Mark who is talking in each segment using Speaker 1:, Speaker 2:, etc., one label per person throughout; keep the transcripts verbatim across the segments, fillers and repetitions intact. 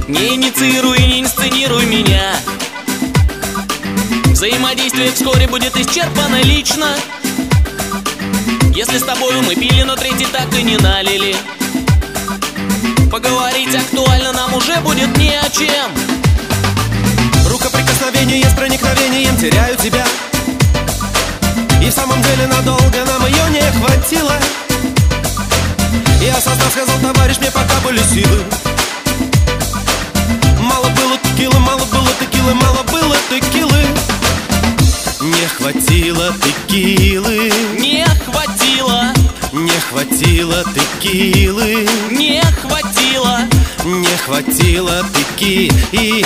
Speaker 1: Не инициируй и не инсценируй меня. Взаимодействие вскоре будет исчерпано лично. Если с тобою мы пили, но третий так и не налили. Поговорить актуально нам уже будет не о чем.
Speaker 2: Рукоприкосновение с проникновением теряю тебя. И в самом деле надолго нам ее не хватило. Я осознав сказал: товарищ, мне пока были силы. Мало было текилы, мало было текилы, мало было текилы. Не хватило текилы.
Speaker 1: Не хватило.
Speaker 2: Не хватило текилы.
Speaker 1: Не хватило.
Speaker 2: Не хватило текилы.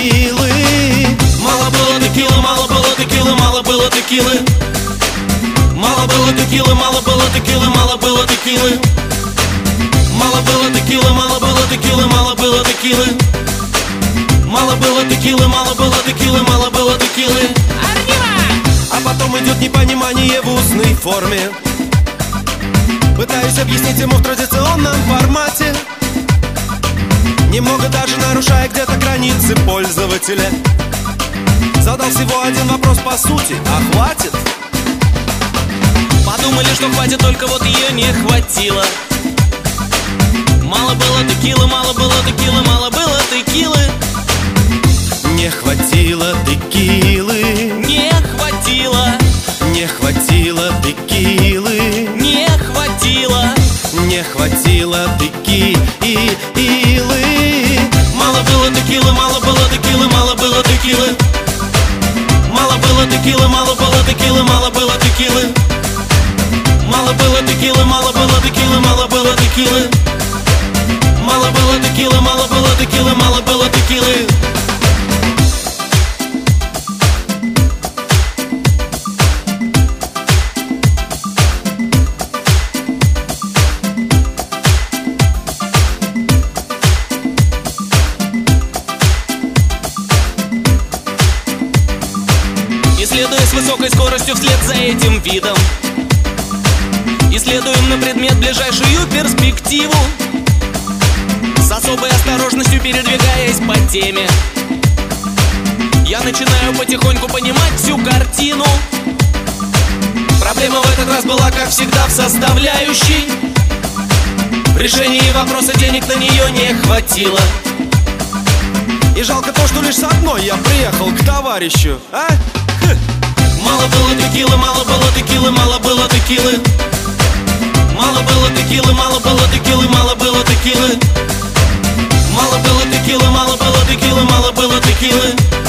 Speaker 2: Мало было текилы, мало было текилы, мало было текилы. Мало было текилы, мало было текилы, мало было текилы. Мало было текилы, мало было текилы, мало было текилы. Мало было текилы, мало было текилы, мало было текилы. А потом идет непонимание в устной форме. Пытаюсь объяснить ему в традиционном формате, немного даже нарушая где-то границы пользователя. Задал всего один вопрос по сути: а хватит?
Speaker 1: Подумали, что хватит, только вот ее не хватило. Мало было текилы, мало было текилы, мало было текилы.
Speaker 2: Не хватило текилы.
Speaker 1: Не хватило.
Speaker 2: Не хватило текилы.
Speaker 1: Не хватило.
Speaker 2: Не хватило текилы. Мало было текилы, мало было текилы, мало было текилы. Мало было текилы, мало было текилы, мало было текилы. Мало было текилы, мало было текилы, мало было текилы. Мало было текилы, мало было текилы, мало было текилы.
Speaker 1: Исследуя с высокой скоростью вслед за этим видом, исследуем на предмет ближайшую перспективу, с особой осторожностью передвигаясь по теме. Я начинаю потихоньку понимать всю картину. Проблема в этот раз была, как всегда, в составляющей. В решении вопроса денег на нее не хватило.
Speaker 2: И жалко то, что лишь с одной я приехал к товарищу, а?
Speaker 1: Мало было текилы, мало было текилы, мало было текилы. Мало было текилы, мало было текилы, мало было текилы. Мало было текилы, мало было текилы, мало было текилы.